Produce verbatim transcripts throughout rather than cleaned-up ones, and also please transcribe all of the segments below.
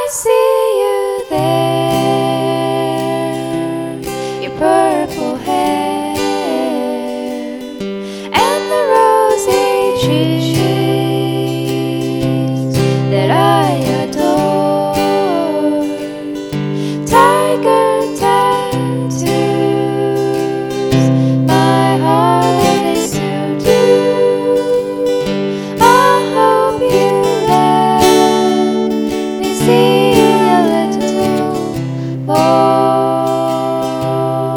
I see you there, your purple hair and the rosy cheeks that I adore. Tiger tattoos, my heart they suit you. I hope you let me see a little more.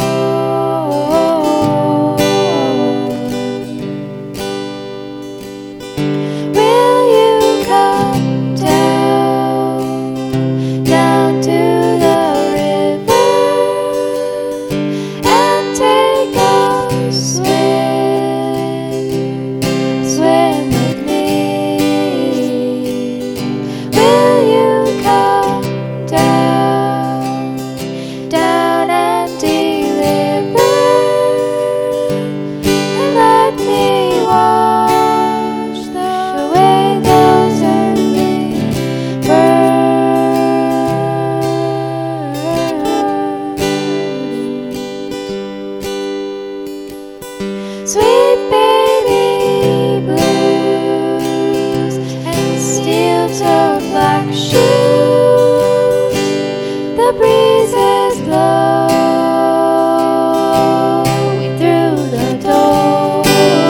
Will you come down, down to the river and take a swim, swim with me? Will you come down, down and deliver and let me wash away those earthly burdens? Sweet baby blues and steel-toed black shoes, the breezes blowing through the door.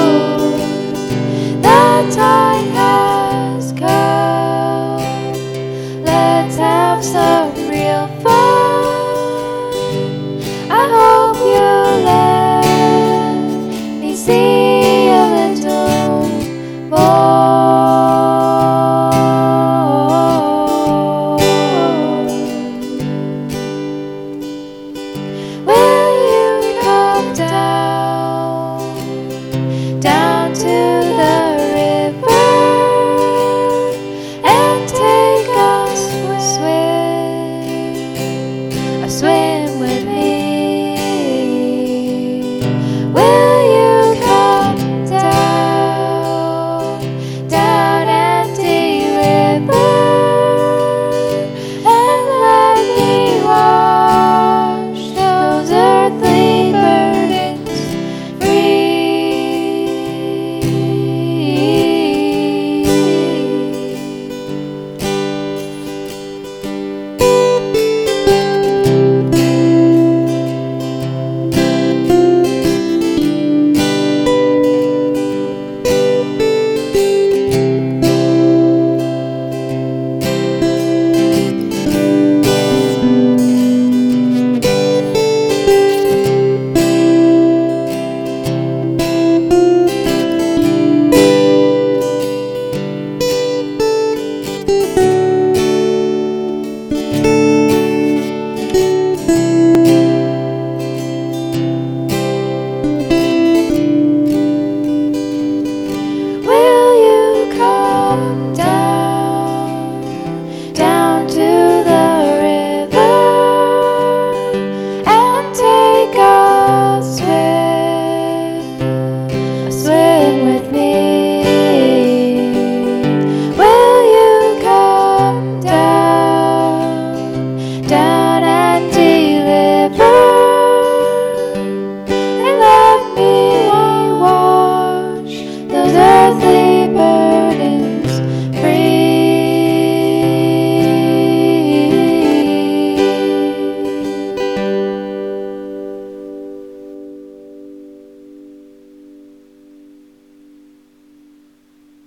The time has come, let's have some